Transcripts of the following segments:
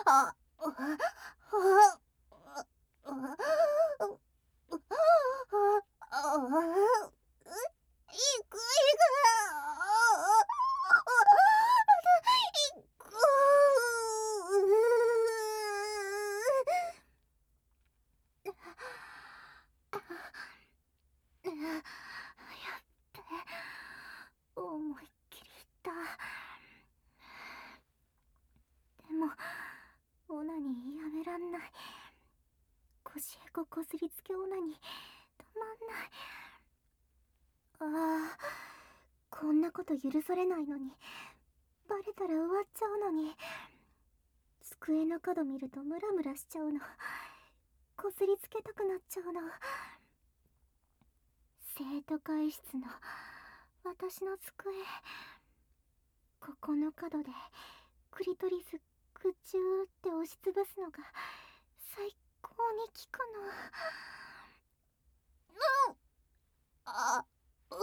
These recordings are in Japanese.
あ、思いっきりいった。でもオナニーやめらんない。腰へここすりつけオナニー止まんない。こんなこと許されないのに、バレたら終わっちゃうのに。机の角見るとムラムラしちゃうの。こすりつけたくなっちゃうの。生徒会室の私の机、ここの角でクリトリスグチューって押しつぶすのが最高に効くの。あ、う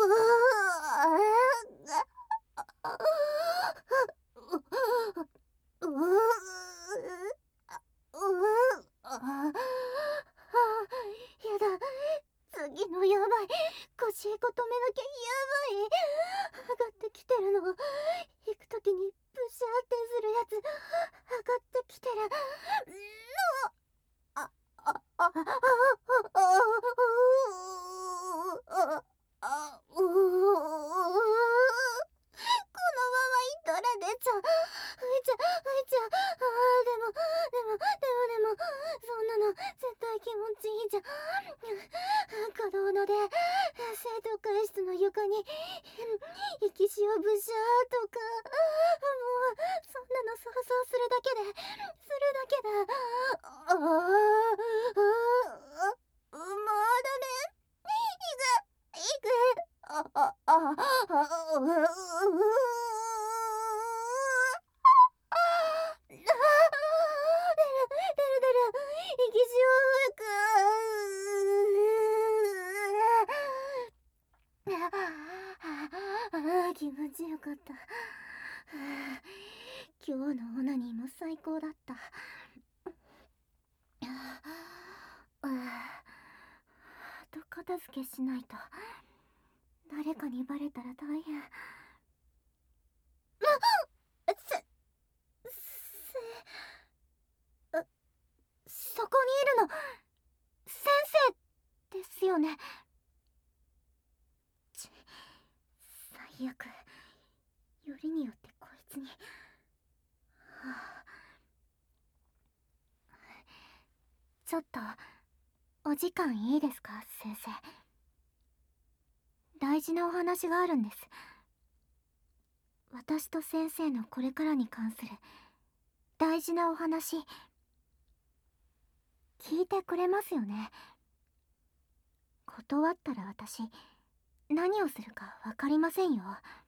やだ、次のやばい、腰へこ止めなきゃ。やばい、上がってきてるの。行くときにブシャーってするやつ上がってきてるの。あ、あ、あ、あ、あ、このままいったら出ちゃう。吹いちゃう。でも、そんなの絶対気持ちいいじゃん。可動ので、生徒会室の床に、息しをブシャーとか、もう、そんなの想像するだけで、まだね。いく、出る、息しを吹く。気持ちよかった。今日のオナニーも最高だった。後片付けしないと。誰かにバレたら大変。そこにいるの先生ですよね。最悪。よりによってこいつに。ちょっとお時間いいですか、先生。大事なお話があるんです。私と先生のこれからに関する大事なお話、聞いてくれますよね。断ったら私何をするか分かりませんよ。